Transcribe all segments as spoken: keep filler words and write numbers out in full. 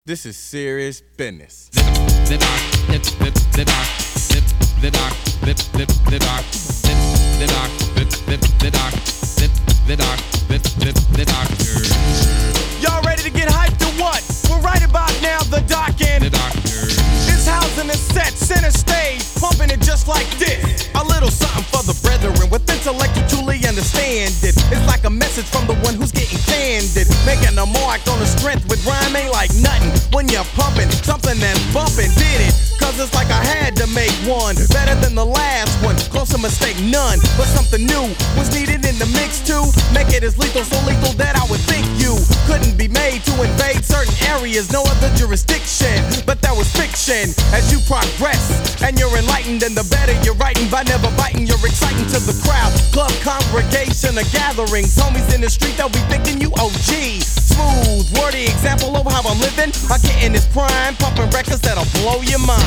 This is serious business. The dark, the the the dark, the the dark, the the the dark, the dark, the the the dark, the the dark, the the the dark. Y'all ready to get hyped or what? We're right about now, the dark end. The dark. This housing is set, center stage, pumping it just like this. A little something for the brethren with intellect you truly understand it. It's like a message from the one who's getting candid, making a mark on the strength with rhyme ain't like nothing. When you're pumping something that's bumping, did it? Cause it's like I had to make one better than the last one. Close to mistake none, but something new was needed in the mix too. Make it as lethal, so lethal that I would think you couldn't be made to invade certain areas, no other jurisdiction. But that was fiction. As you progress and you're enlightened, and the better you're writing by never biting, you're exciting to the crowd. Club, congregation, or gatherings. Homies in the street, they'll be thinking you O G. Smooth, wordy example of how I'm living. I get in this prime, pumping records that'll blow your mind.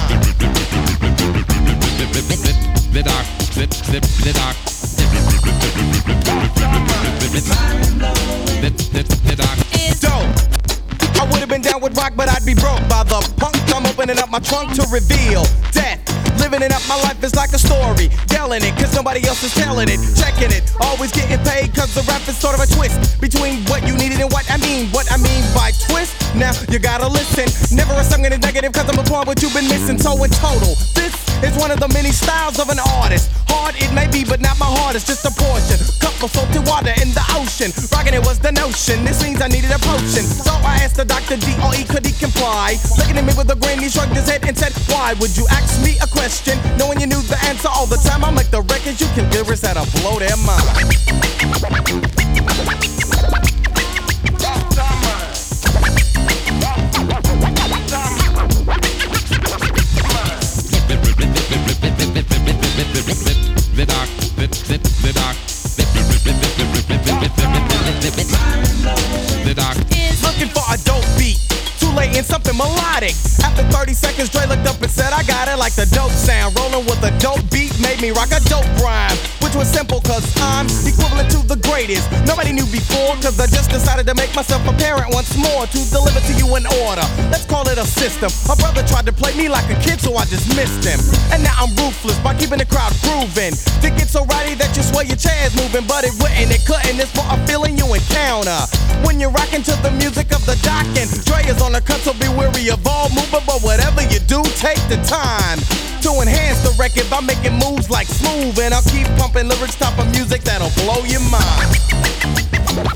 The dark, the the the dark. The the the dark. Dope. I would've been down with rock, but I'd be broke by the punk. I'm opening up my trunk to reveal death. Living it up, my life is like a story. Yelling it, cause nobody else is telling it. Checking it, always getting paid, cause the rap is sort of a twist between what you needed and what I mean. What I mean by twist, now you gotta listen. Never a song in the negative, cause I'm applying what you've been missing. So in total, this is one of the many styles of an artist. Hard it may be, but not my heart, it's just a portion. Cup of salty water in the ocean. Rocking it was the notion, this means I needed a potion. So I asked the doctor D O E, could he comply? Looking at me with a grin, he shrugged his head and said, why would you ask me a question? Knowing you knew the answer all the time, I make the records you can lyrics that'll blow their mind. The dark, the the the dark. The dark. Looking for a dope beat, too late in something melodic. After thirty seconds, Dre looked up and said, I got it like the dope sound. Rolling with a dope beat made me rock a dope rhyme, which was simple cause I'm equivalent to the greatest. Nobody knew before cause I just decided to make myself apparent once more to deliver to you in order. Let's call it a system. My brother tried to play me like a kid, so I just missed him. And now I'm ruthless by keeping the crowd grooving. To get so rowdy that you swear your chair's moving, but it wouldn't, it couldn't. It's for a feeling you encounter when you're rocking to the music of the dock. And Dre is on the cut, so be wary of all movement. But whatever you do, take the time to enhance the record by making moves like smooth. And I'll keep pumping lyrics, top of music that'll blow your mind.